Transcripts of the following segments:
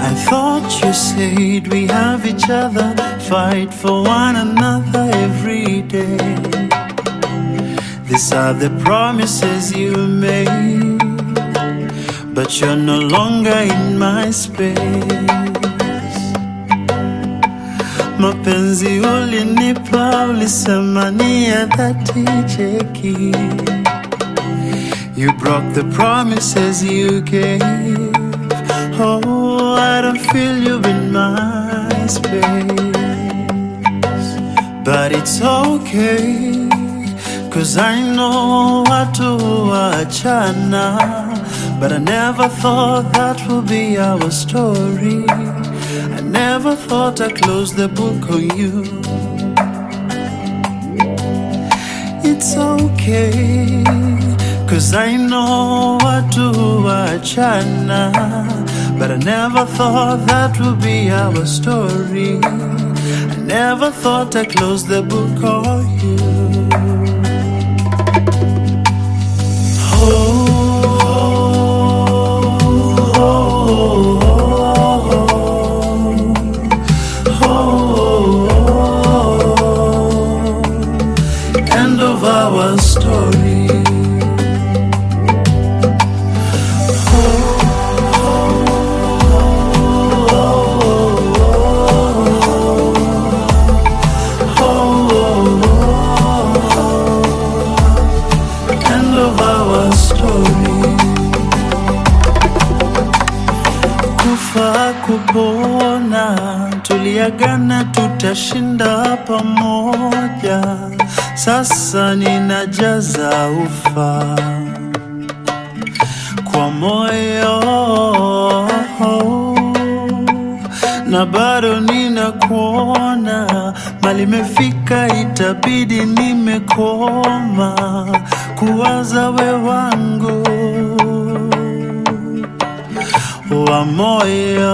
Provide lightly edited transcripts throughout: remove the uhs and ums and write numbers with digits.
I thought you said we have each other, fight for one another every day. These are the promises you made, but you're no longer in my space. Mapenzi ulinipa, ulisema ni ya dhati, cheki. You broke the promises you gave. Oh, I don't feel you in my space. But it's okay, 'cause I know watu waachana. But I never thought that would be our story. I never thought I'd close the book on you. It's okay, 'cause I know watu waachana. But I never thought that would be our story. I never thought I'd close the book on you. End of our story. End of our story. Kufa kupona, tuliagana tutashinda pamoja. Sasa ninajaza ufa kwa moyo, na bado ninakuona. Mali mefika, itabidi nimekoma kuwaza we wangu wa moyo.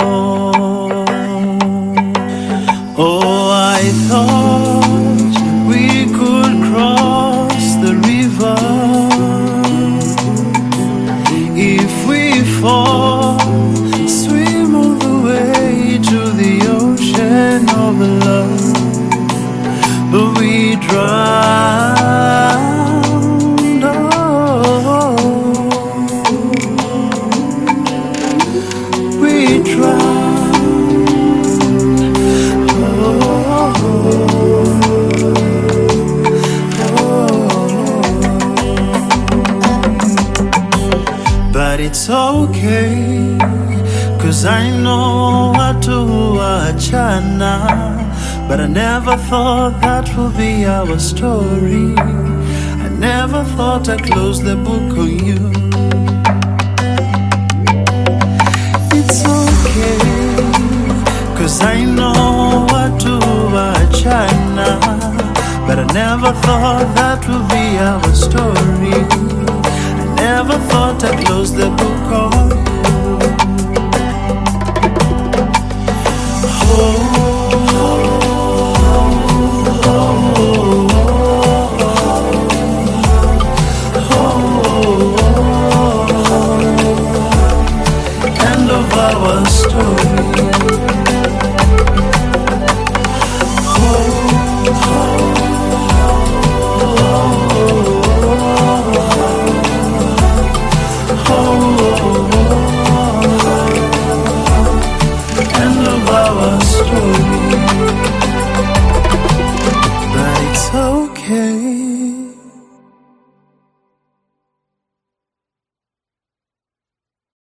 Oh, I thought we could cross the river. If we fall, swim all the way to the ocean of love. But we drowned, oh, we drowned. But it's okay, 'cause I know watu waachana. But I never thought that would be our story. I never thought I'd close the book on you. It's okay, 'cause I know watu waachana. But I never thought that would be our story. Never thought I'd close the book on you. End of our story.